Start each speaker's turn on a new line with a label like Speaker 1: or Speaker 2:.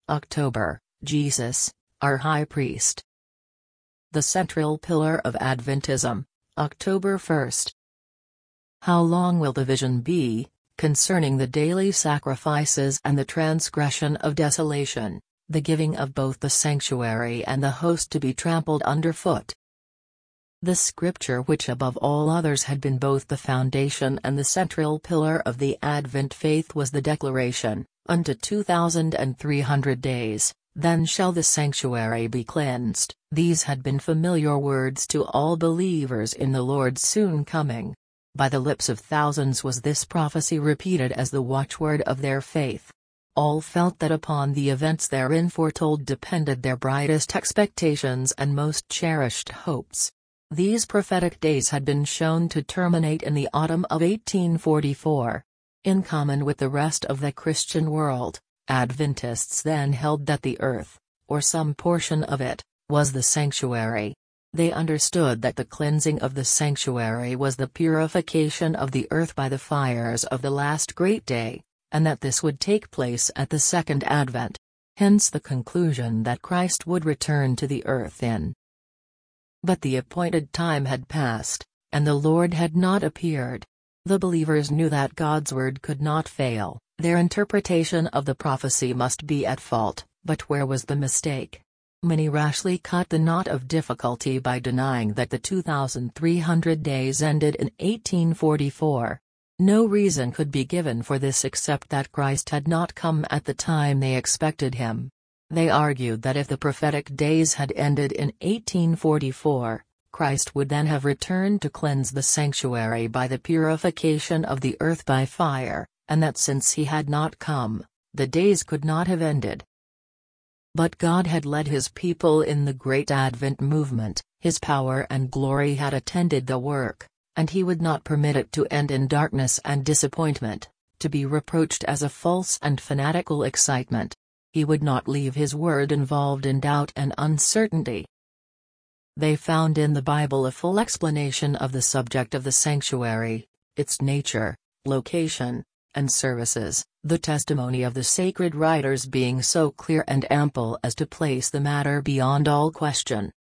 Speaker 1: October, Jesus, our High Priest. The central pillar of Adventism, October 1st. How long will the vision be, concerning the daily sacrifices and the transgression of desolation, the giving of both the sanctuary and the host to be trampled underfoot? The scripture which above all others had been both the foundation and the central pillar of the Advent faith was the declaration, "Unto 2,300 days, then shall the sanctuary be cleansed." These had been familiar words to all believers in the Lord's soon coming. By the lips of thousands was this prophecy repeated as the watchword of their faith. All felt that upon the events therein foretold depended their brightest expectations and most cherished hopes. These prophetic days had been shown to terminate in the autumn of 1844. In common with the rest of the Christian world, Adventists then held that the earth, or some portion of it, was the sanctuary. They understood that the cleansing of the sanctuary was the purification of the earth by the fires of the last great day, and that this would take place at the second advent. Hence the conclusion that Christ would return to the earth in. But the appointed time had passed, and the Lord had not appeared. The believers knew that God's word could not fail. Their interpretation of the prophecy must be at fault, but where was the mistake? Many rashly cut the knot of difficulty by denying that the 2,300 days ended in 1844. No reason could be given for this except that Christ had not come at the time they expected him. They argued that if the prophetic days had ended in 1844, Christ would then have returned to cleanse the sanctuary by the purification of the earth by fire, and that since he had not come, the days could not have ended. But God had led his people in the great Advent movement, his power and glory had attended the work, and he would not permit it to end in darkness and disappointment, to be reproached as a false and fanatical excitement. He would not leave his word involved in doubt and uncertainty. They found in the Bible a full explanation of the subject of the sanctuary, its nature, location, and services, the testimony of the sacred writers being so clear and ample as to place the matter beyond all question.